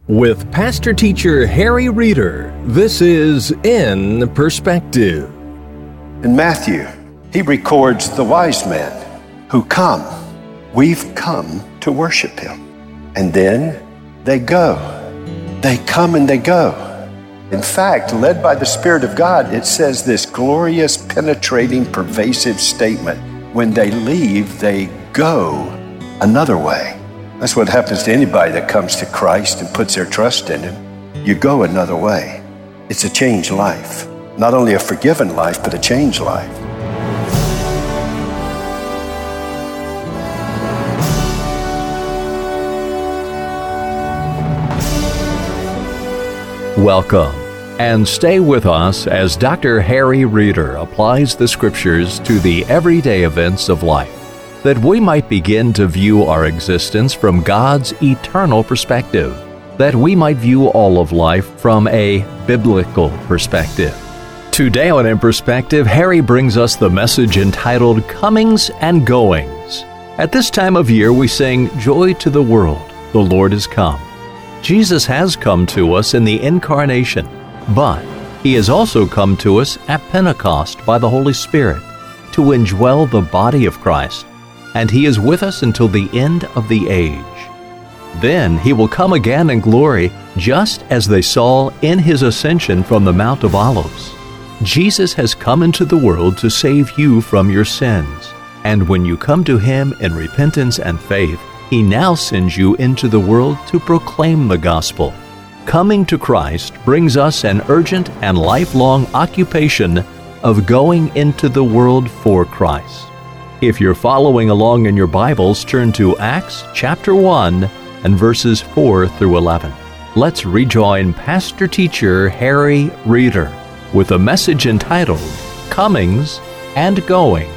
With Pastor Teacher Harry Reeder, this is In Perspective. In Matthew, he records the wise men who come. We've come to worship him. And then they go. They come and they go. In fact, led by the Spirit of God, it says this glorious, penetrating, pervasive statement. When they leave, they go another way. That's what happens to anybody that comes to Christ and puts their trust in him. You go another way. It's a changed life. Not only a forgiven life, but a changed life. Welcome, and stay with us as Dr. Harry Reeder applies the Scriptures to the everyday events of life, that we might begin to view our existence from God's eternal perspective, that we might view all of life from a biblical perspective. Today on In Perspective, Harry brings us the message entitled Comings and Goings. At this time of year, we sing, Joy to the World, the Lord is come. Jesus has come to us in the Incarnation, but He has also come to us at Pentecost by the Holy Spirit to indwell the body of Christ, and He is with us until the end of the age. Then He will come again in glory, just as they saw in His ascension from the Mount of Olives. Jesus has come into the world to save you from your sins, and when you come to Him in repentance and faith, He now sends you into the world to proclaim the gospel. Coming to Christ brings us an urgent and lifelong occupation of going into the world for Christ. If you're following along in your Bibles, turn to Acts chapter 1 and verses 4 through 11. Let's rejoin Pastor Teacher Harry Reeder with a message entitled Comings and Goings.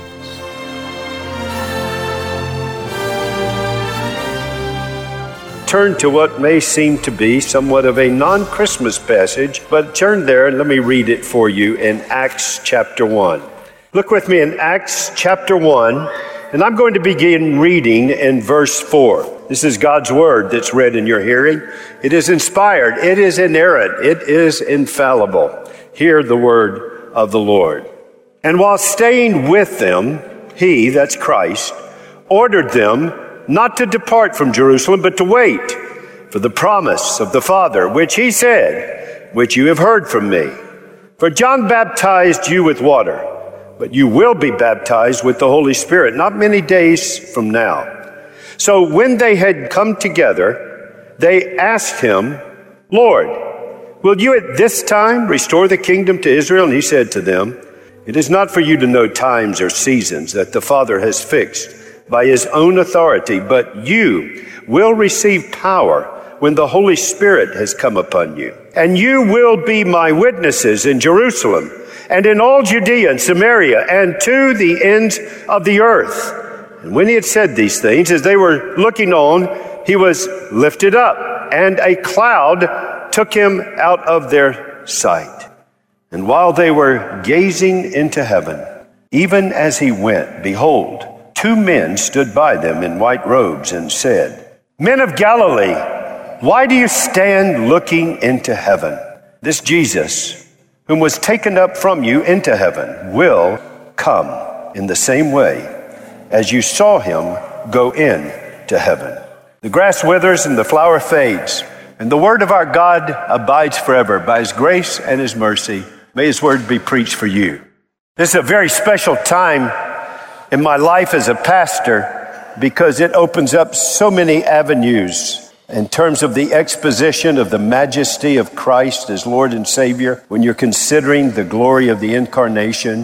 Turn to what may seem to be somewhat of a non-Christmas passage, but turn there and let me read it for you in Acts chapter 1. Look with me in Acts chapter 1, and I'm going to begin reading in verse 4. This is God's word that's read in your hearing. It is inspired, it is inerrant, it is infallible. Hear the word of the Lord. And while staying with them, He, that's Christ, ordered them not to depart from Jerusalem, but to wait for the promise of the Father, which He said, which you have heard from me. For John baptized you with water, but you will be baptized with the Holy Spirit not many days from now. So when they had come together, they asked Him, Lord, will you at this time restore the kingdom to Israel? And He said to them, it is not for you to know times or seasons that the Father has fixed by His own authority, but you will receive power when the Holy Spirit has come upon you. And you will be my witnesses in Jerusalem and in all Judea and Samaria and to the ends of the earth. And when He had said these things, as they were looking on, He was lifted up, and a cloud took Him out of their sight. And while they were gazing into heaven, even as He went, behold, two men stood by them in white robes and said, Men of Galilee, why do you stand looking into heaven? This Jesus, whom was taken up from you into heaven, will come in the same way as you saw Him go into heaven. The grass withers and the flower fades, and the word of our God abides forever. By His grace and His mercy, may His word be preached for you. This is a very special time in my life as a pastor, because it opens up so many avenues in terms of the exposition of the majesty of Christ as Lord and Savior. When you're considering the glory of the Incarnation,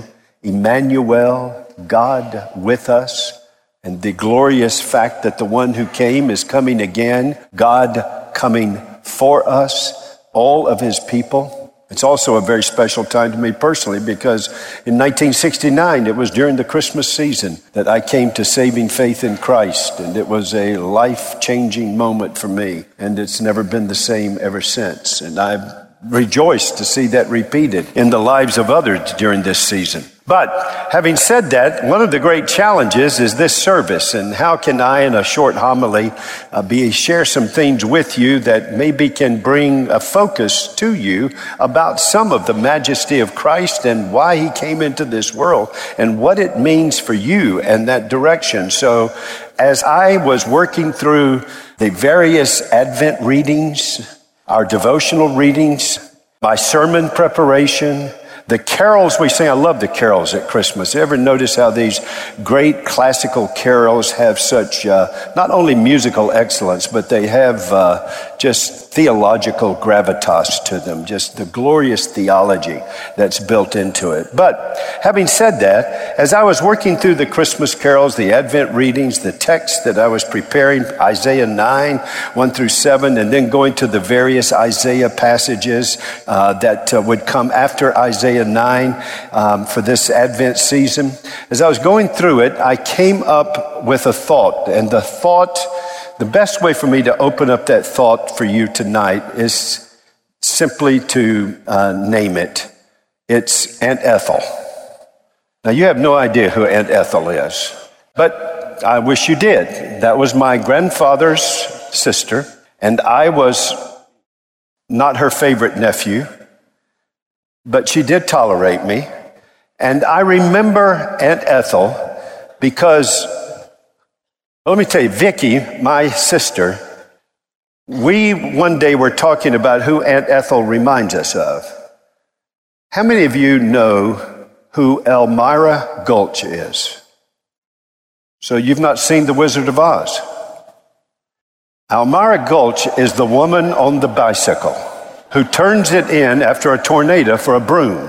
Emmanuel, God with us, and the glorious fact that the one who came is coming again, God coming for us, all of His people. It's also a very special time to me personally, because in 1969, it was during the Christmas season that I came to saving faith in Christ, and it was a life-changing moment for me, and it's never been the same ever since. And I've rejoiced to see that repeated in the lives of others during this season. But having said that, one of the great challenges is this service, and how can I, in a short homily, share some things with you that maybe can bring a focus to you about some of the majesty of Christ and why he came into this world and what it means for you and that direction. So as I was working through the various Advent readings, our devotional readings, my sermon preparation, the carols we sing, I love the carols at Christmas. You ever notice how these great classical carols have such, not only musical excellence, but they have just theological gravitas to them, just the glorious theology that's built into it. But having said that, as I was working through the Christmas carols, the Advent readings, the text that I was preparing, Isaiah 9, 1 through 7, and then going to the various Isaiah passages that would come after Isaiah 9 for this Advent season. As I was going through it, I came up with a thought, and the best way for me to open up that thought for you tonight is simply to name it. It's Aunt Ethel. Now, you have no idea who Aunt Ethel is, but I wish you did. That was my grandfather's sister, and I was not her favorite nephew, but she did tolerate me. And I remember Aunt Ethel because, let me tell you, Vicky, my sister, we one day were talking about who Aunt Ethel reminds us of. How many of you know who Elmira Gulch is? So you've not seen The Wizard of Oz. Elmira Gulch is the woman on the bicycle who turns it in after a tornado for a broom.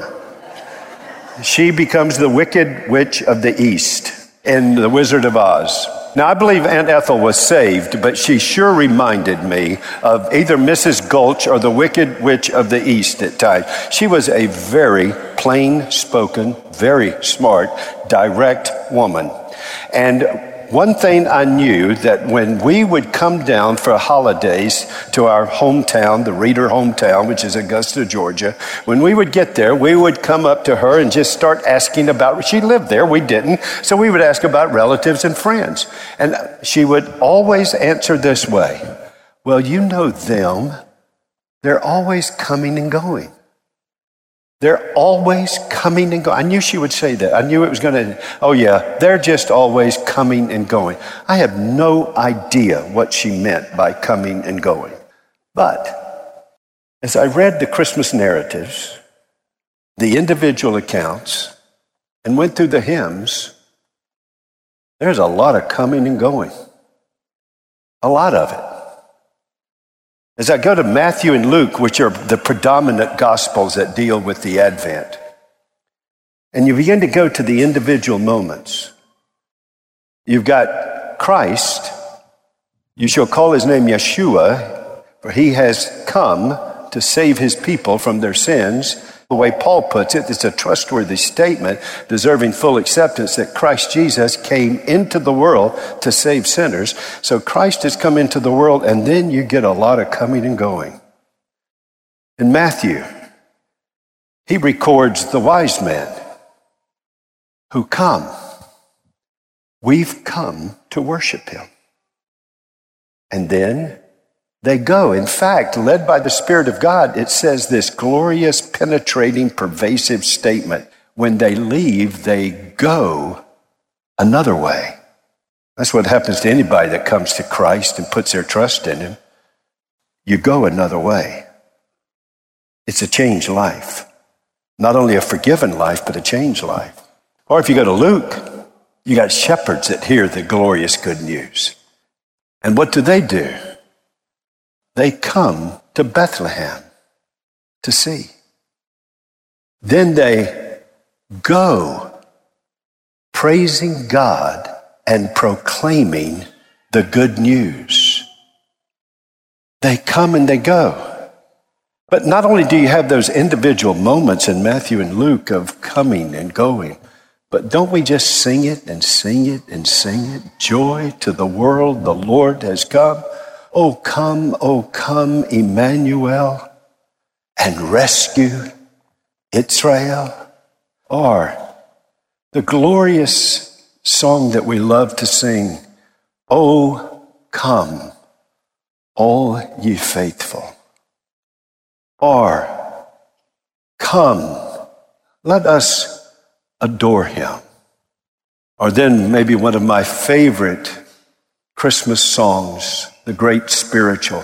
She becomes the Wicked Witch of the East in The Wizard of Oz. Now, I believe Aunt Ethel was saved, but she sure reminded me of either Mrs. Gulch or the Wicked Witch of the East at times. She was a very plain-spoken, very smart, direct woman. And one thing I knew, that when we would come down for holidays to our hometown, the Reeder hometown, which is Augusta, Georgia, when we would get there, we would come up to her and just start asking about, she lived there, we didn't, so we would ask about relatives and friends. And she would always answer this way: well, you know them, they're always coming and going. They're always coming and going. I knew she would say that. I knew it was going to, oh yeah, they're just always coming and going. I have no idea what she meant by coming and going. But as I read the Christmas narratives, the individual accounts, and went through the hymns, there's a lot of coming and going. A lot of it. As I go to Matthew and Luke, which are the predominant gospels that deal with the Advent, and you begin to go to the individual moments, you've got Christ. You shall call his name Yeshua, for he has come to save his people from their sins. The way Paul puts it, it's a trustworthy statement deserving full acceptance that Christ Jesus came into the world to save sinners. So Christ has come into the world, and then you get a lot of coming and going. In Matthew, he records the wise men who come. We've come to worship him. And then they go. In fact, led by the Spirit of God, it says this glorious, penetrating, pervasive statement: when they leave, they go another way. That's what happens to anybody that comes to Christ and puts their trust in him. You go another way. It's a changed life. Not only a forgiven life, but a changed life. Or if you go to Luke, you got shepherds that hear the glorious good news. And what do? They come to Bethlehem to see. Then they go praising God and proclaiming the good news. They come and they go. But not only do you have those individual moments in Matthew and Luke of coming and going, but don't we just sing it and sing it and sing it? Joy to the world, the Lord has come. O come, Emmanuel, and rescue Israel. Or The glorious song that we love to sing, "Oh, come, all ye faithful." Or, "Come, let us adore him." Or then maybe one of my favorite Christmas songs, the great spiritual,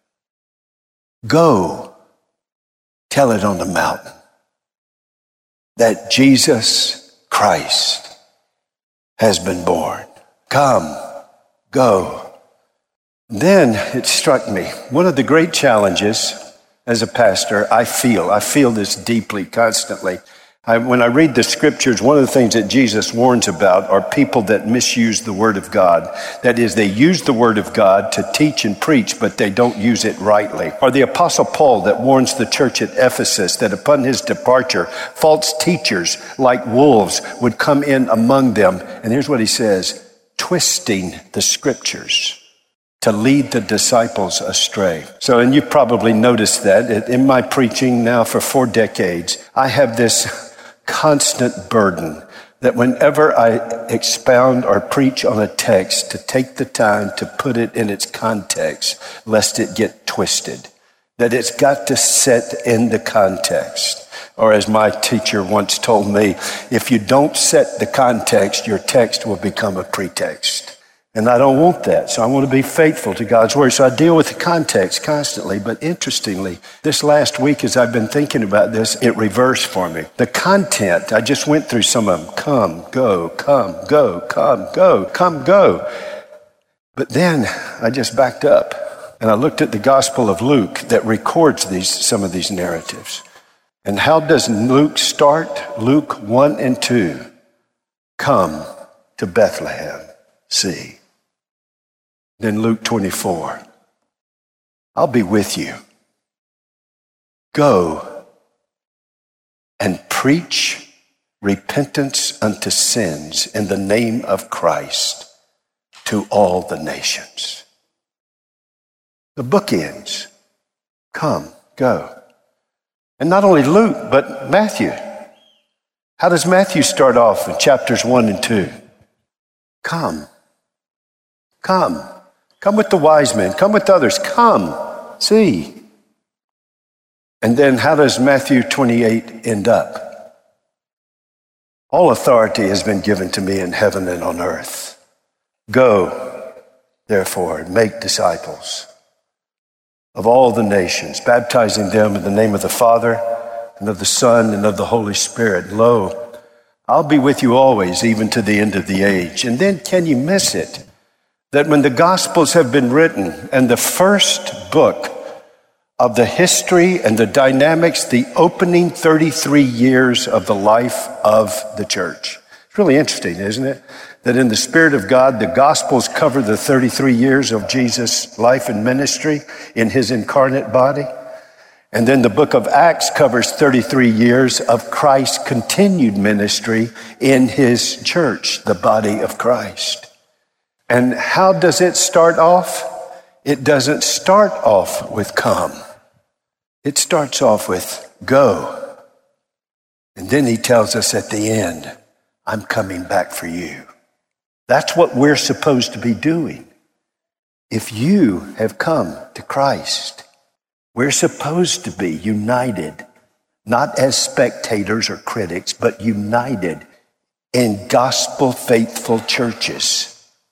"Go, tell it on the mountain that Jesus Christ has been born. Come, go." Then it struck me, one of the great challenges as a pastor, I feel this deeply, constantly. When I read the scriptures, one of the things that Jesus warns about are people that misuse the word of God. That is, they use the word of God to teach and preach, but they don't use it rightly. Or the Apostle Paul that warns the church at Ephesus that upon his departure, false teachers like wolves would come in among them. And here's what he says, twisting the scriptures to lead the disciples astray. So, and you probably noticed that in my preaching now for 4 decades, I have this constant burden that whenever I expound or preach on a text, to take the time to put it in its context, lest it get twisted. That it's got to set in the context. Or as my teacher once told me, if you don't set the context, your text will become a pretext. And I don't want that. So I want to be faithful to God's word. So I deal with the context constantly. But interestingly, this last week, as I've been thinking about this, it reversed for me. The content, I just went through some of them. Come, go, come, go, come, go, come, go. But then I just backed up and I looked at the Gospel of Luke that records some of these narratives. And how does Luke start? Luke 1 and 2. Come to Bethlehem, see. Then Luke 24, I'll be with you. Go and preach repentance unto sins in the name of Christ to all the nations. The book ends. Come, go. And not only Luke, but Matthew. How does Matthew start off in chapters 1 and 2? Come. Come. Come with the wise men. Come with others. Come. See. And then how does Matthew 28 end up? All authority has been given to me in heaven and on earth. Go, therefore, and make disciples of all the nations, baptizing them in the name of the Father and of the Son and of the Holy Spirit. Lo, I'll be with you always, even to the end of the age. And then can you miss it? That when the Gospels have been written and the first book of the history and the dynamics, the opening 33 years of the life of the church. It's really interesting, isn't it? That in the Spirit of God, the Gospels cover the 33 years of Jesus' life and ministry in his incarnate body. And then the book of Acts covers 33 years of Christ's continued ministry in his church, the body of Christ. And how does it start off? It doesn't start off with come. It starts off with go. And then he tells us at the end, I'm coming back for you. That's what we're supposed to be doing. If you have come to Christ, we're supposed to be united, not as spectators or critics, but united in gospel-faithful churches.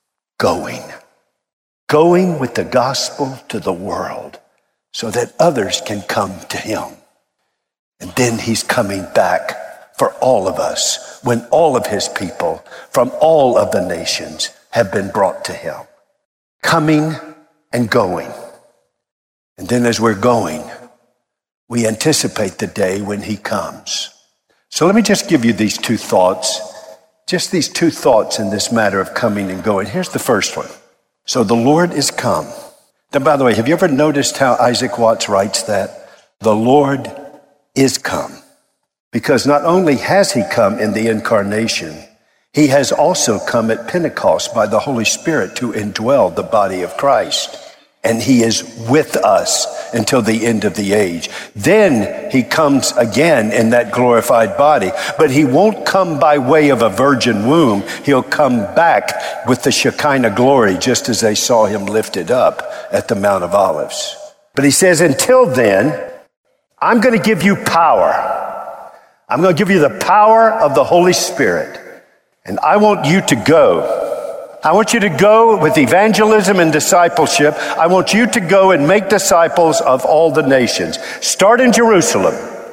Going with the gospel to the world so that others can come to him. And then he's coming back for all of us when all of his people from all of the nations have been brought to him. Coming and going. And then as we're going, we anticipate the day when he comes. So let me just give you these 2 thoughts. Just these 2 thoughts in this matter of coming and going. Here's the first one. So the Lord is come. Now, by the way, have you ever noticed how Isaac Watts writes that? The Lord is come. Because not only has he come in the incarnation, he has also come at Pentecost by the Holy Spirit to indwell the body of Christ. and he is with us until the end of the age. Then he comes again in that glorified body, but he won't come by way of a virgin womb. He'll come back with the Shekinah glory, just as they saw him lifted up at the Mount of Olives. But he says, until then, I'm going to give you power. I'm going to give you the power of the Holy Spirit. And I want you to go. I want you to go with evangelism and discipleship. I want you to go and make disciples of all the nations. Start in Jerusalem.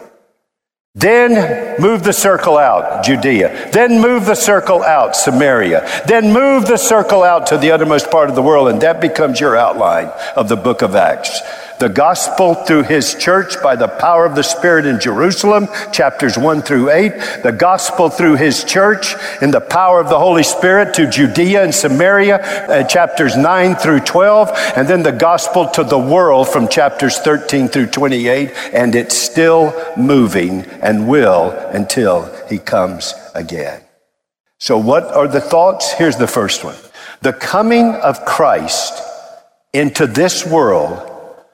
Then move the circle out, Judea. Then move the circle out, Samaria. Then move the circle out to the uttermost part of the world. And that becomes your outline of the book of Acts. The gospel through his church by the power of the Spirit in Jerusalem, chapters 1 through 8. The gospel through his church in the power of the Holy Spirit to Judea and Samaria, chapters 9 through 12. And then the gospel to the world from chapters 13 through 28. And it's still moving and will until he comes again. So what are the thoughts? Here's the first one. The coming of Christ into this world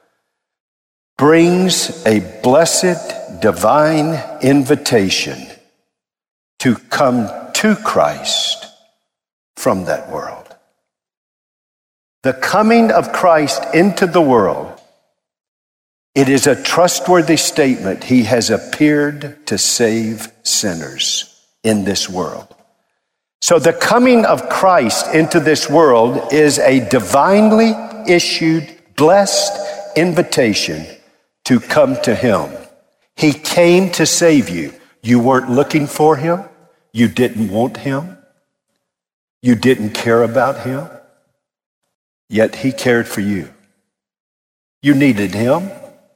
brings a blessed divine invitation to come to Christ from that world. The coming of Christ into the world, it is a trustworthy statement. He has appeared to save sinners in this world. So the coming of Christ into this world is a divinely issued, blessed invitation to come to him. He came to save you. You weren't looking for him. You didn't want him. You didn't care about him. Yet he cared for you. You needed him,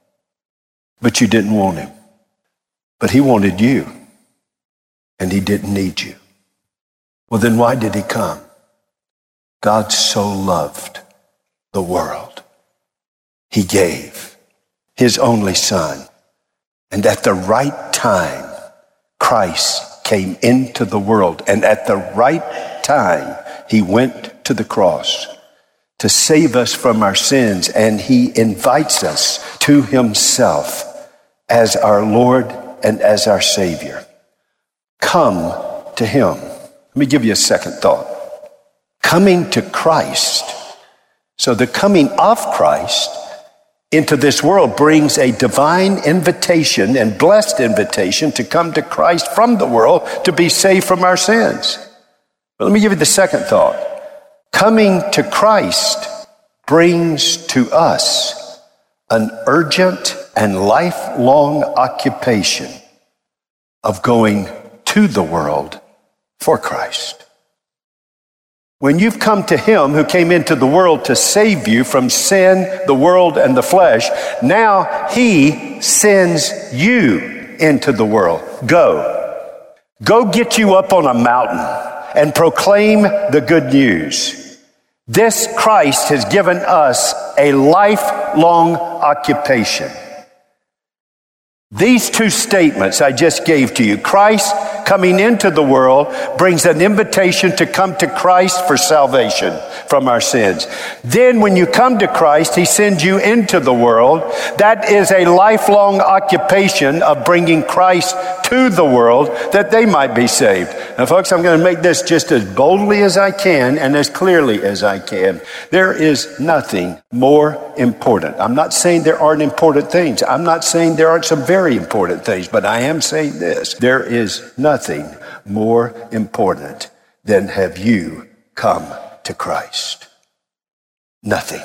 but you didn't want him. But he wanted you, and he didn't need you. Well, then why did he come? God so loved the world. He gave his only son. And at the right time, Christ came into the world. And at the right time, he went to the cross to save us from our sins. And he invites us to himself as our Lord and as our Savior. Come to him. Let me give you a second thought. Coming to Christ. So the coming of Christ into this world brings a divine invitation and blessed invitation to come to Christ from the world to be saved from our sins. But let me give you the second thought. Coming to Christ brings to us an urgent and lifelong occupation of going to the world for Christ. When you've come to him who came into the world to save you from sin, the world, and the flesh, now he sends you into the world. Go. Go get you up on a mountain and proclaim the good news. This Christ has given us a lifelong occupation. These two statements I just gave to you, Christ coming into the world brings an invitation to come to Christ for salvation from our sins. Then when you come to Christ, he sends you into the world. That is a lifelong occupation of bringing Christ to the world that they might be saved. Now, folks, I'm going to make this just as boldly as I can and as clearly as I can. There is nothing more important. I'm not saying there aren't important things. I'm not saying there aren't some very important things, but I am saying this. There is nothing more important than have you come to Christ. Nothing.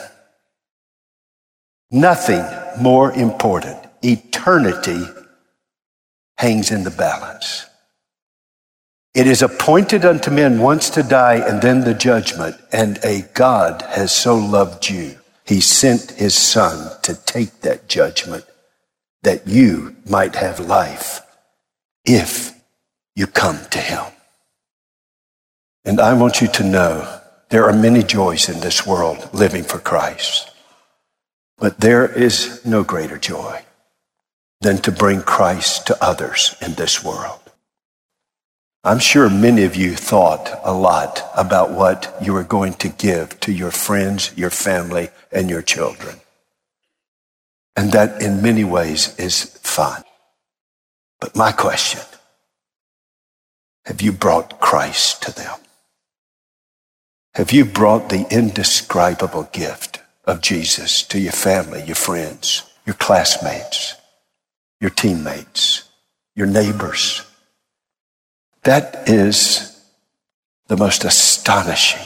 Nothing more important. Eternity hangs in the balance. It is appointed unto men once to die and then the judgment, and a God has so loved you, he sent his son to take that judgment that you might have life if you come to him. And I want you to know there are many joys in this world living for Christ, but there is no greater joy than to bring Christ to others in this world. I'm sure many of you thought a lot about what you were going to give to your friends, your family, and your children. And that in many ways is fun. But my question, have you brought Christ to them? Have you brought the indescribable gift of Jesus to your family, your friends, your classmates, your teammates, your neighbors? That is the most astonishing,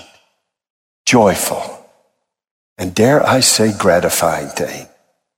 joyful, and dare I say gratifying thing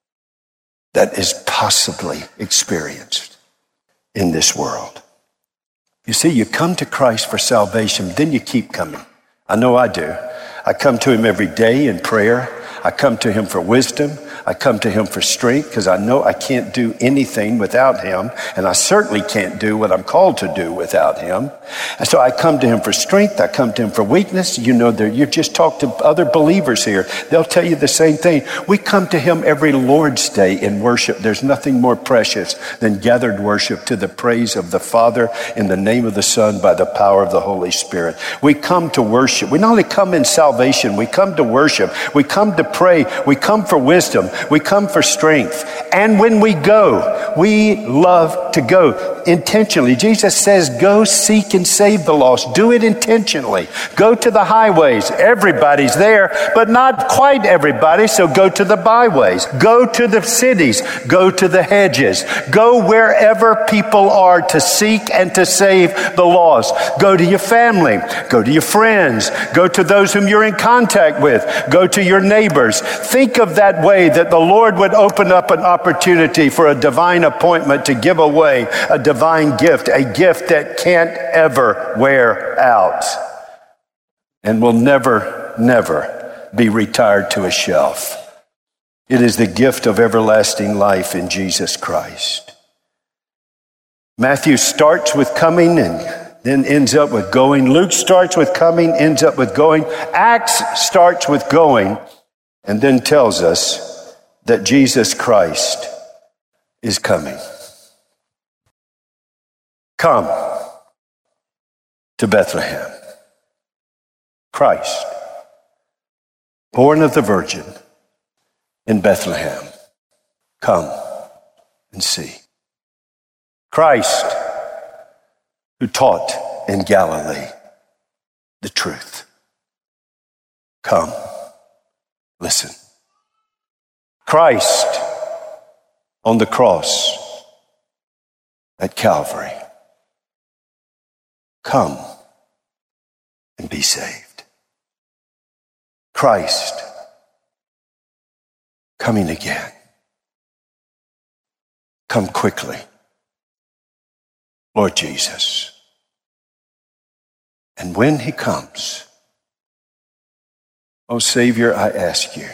that is possibly experienced in this world. You see, you come to Christ for salvation, then you keep coming. I know I do. I come to him every day in prayer. I come to him for wisdom. I come to him for strength because I know I can't do anything without him, and I certainly can't do what I'm called to do without him. And so I come to him for strength. I come to him for weakness. You know, you've just talked to other believers here. They'll tell you the same thing. We come to him every Lord's Day in worship. There's nothing more precious than gathered worship to the praise of the Father in the name of the Son by the power of the Holy Spirit. We come to worship. We not only come in salvation, we come to worship. We come to pray. We come for wisdom. We come for strength. And when we go, we love to go intentionally. Jesus says, go seek and save the lost. Do it intentionally. Go to the highways. Everybody's there, but not quite everybody. So go to the byways. Go to the cities. Go to the hedges. Go wherever people are to seek and to save the lost. Go to your family. Go to your friends. Go to those whom you're in contact with. Go to your neighbors. Think of that way that the Lord would open up an opportunity for a divine appointment to give away a divine gift, a gift that can't ever wear out and will never, never be retired to a shelf. It is the gift of everlasting life in Jesus Christ. Matthew starts with coming and then ends up with going. Luke starts with coming, ends up with going. Acts starts with going and then tells us that Jesus Christ is coming. Come to Bethlehem. Christ, born of the Virgin in Bethlehem. Come and see. Christ, who taught in Galilee the truth. Come, listen. Christ on the cross at Calvary. Come and be saved. Christ coming again. Come quickly, Lord Jesus. And when he comes, oh Savior, I ask you,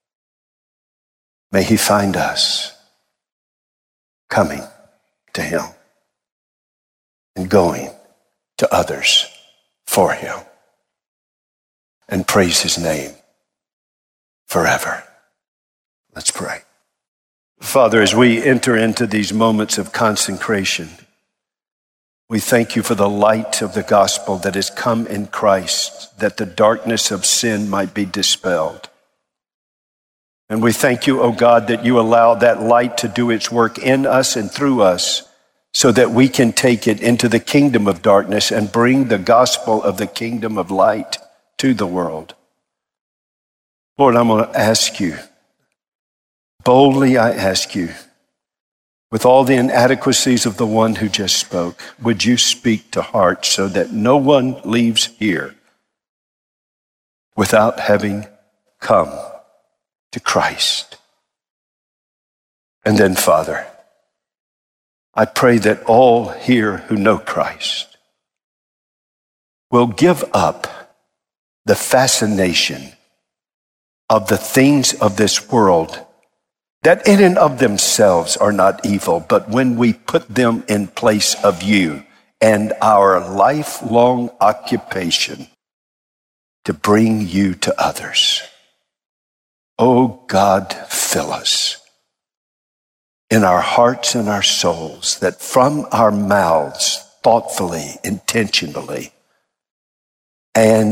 may he find us coming to him and going to others for him and praise his name forever. Let's pray. Father, as we enter into these moments of consecration, we thank you for the light of the gospel that has come in Christ, that the darkness of sin might be dispelled. And we thank you, O God, that you allow that light to do its work in us and through us so that we can take it into the kingdom of darkness and bring the gospel of the kingdom of light to the world. Lord, I'm going to ask you, boldly I ask you, with all the inadequacies of the one who just spoke, would you speak to hearts so that no one leaves here without having come to Christ. And then, Father, I pray that all here who know Christ will give up the fascination of the things of this world that in and of themselves are not evil, but when we put them in place of you and our lifelong occupation to bring you to others. Oh God, fill us in our hearts and our souls, that from our mouths thoughtfully, intentionally, and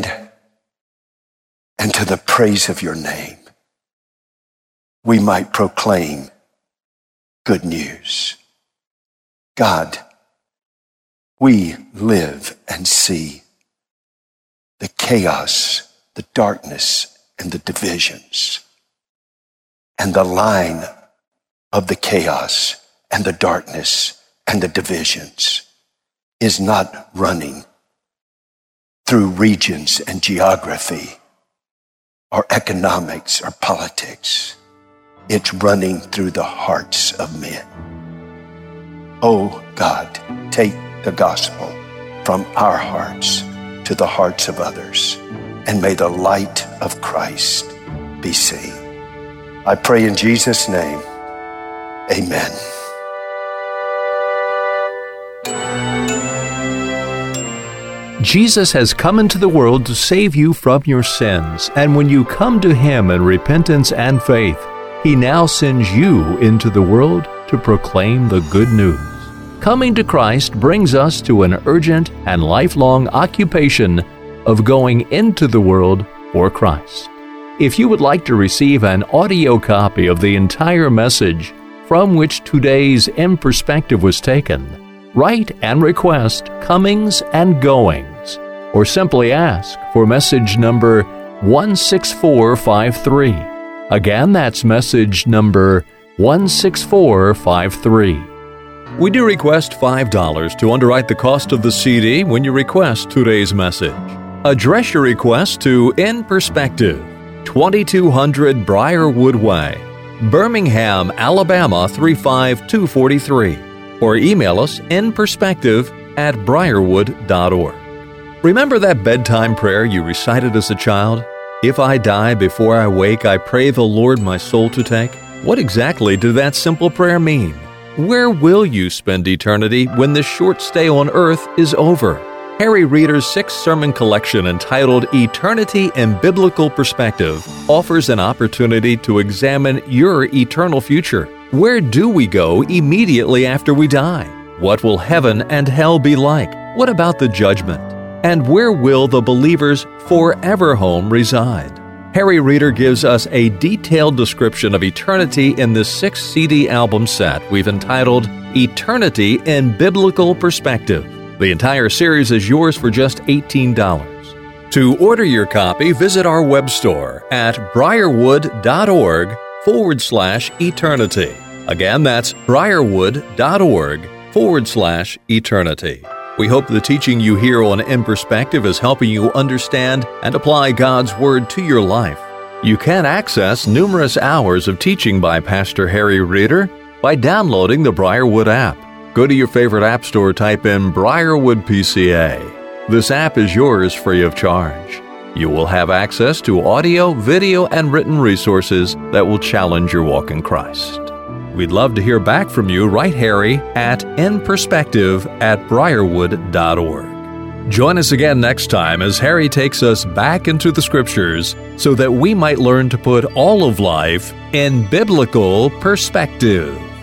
to the praise of your name, we might proclaim good news. God, we live and see the chaos, the darkness, and the divisions. And the line of the chaos and the darkness and the divisions is not running through regions and geography or economics or politics. It's running through the hearts of men. Oh God, take the gospel from our hearts to the hearts of others, and may the light of Christ be seen. I pray in Jesus' name, amen. Jesus has come into the world to save you from your sins, and when you come to Him in repentance and faith, He now sends you into the world to proclaim the good news. Coming to Christ brings us to an urgent and lifelong occupation of going into the world for Christ. If you would like to receive an audio copy of the entire message from which today's In Perspective was taken, write and request Comings and Goings, or simply ask for message number 16453. Again, that's message number 16453. We do request $5 to underwrite the cost of the CD when you request today's message. Address your request to In Perspective, 2200 Briarwood Way, Birmingham, Alabama 35243, or email us inperspective@briarwood.org. Remember that bedtime prayer you recited as a child? If I die before I wake, I pray the Lord my soul to take. What exactly did that simple prayer mean? Where will you spend eternity when this short stay on earth is over? Harry Reeder's 6-sermon collection entitled Eternity in Biblical Perspective offers an opportunity to examine your eternal future. Where do we go immediately after we die? What will heaven and hell be like? What about the judgment? And where will the believer's forever home reside? Harry Reeder gives us a detailed description of eternity in this 6-CD album set we've entitled Eternity in Biblical Perspective. The entire series is yours for just $18. To order your copy, visit our web store at briarwood.org/eternity. Again, that's briarwood.org/eternity. We hope the teaching you hear on In Perspective is helping you understand and apply God's Word to your life. You can access numerous hours of teaching by Pastor Harry Reeder by downloading the Briarwood app. Go to your favorite app store, type in Briarwood PCA. This app is yours free of charge. You will have access to audio, video, and written resources that will challenge your walk in Christ. We'd love to hear back from you. Write Harry at inperspective@briarwood.org. Join us again next time as Harry takes us back into the Scriptures so that we might learn to put all of life in biblical perspective.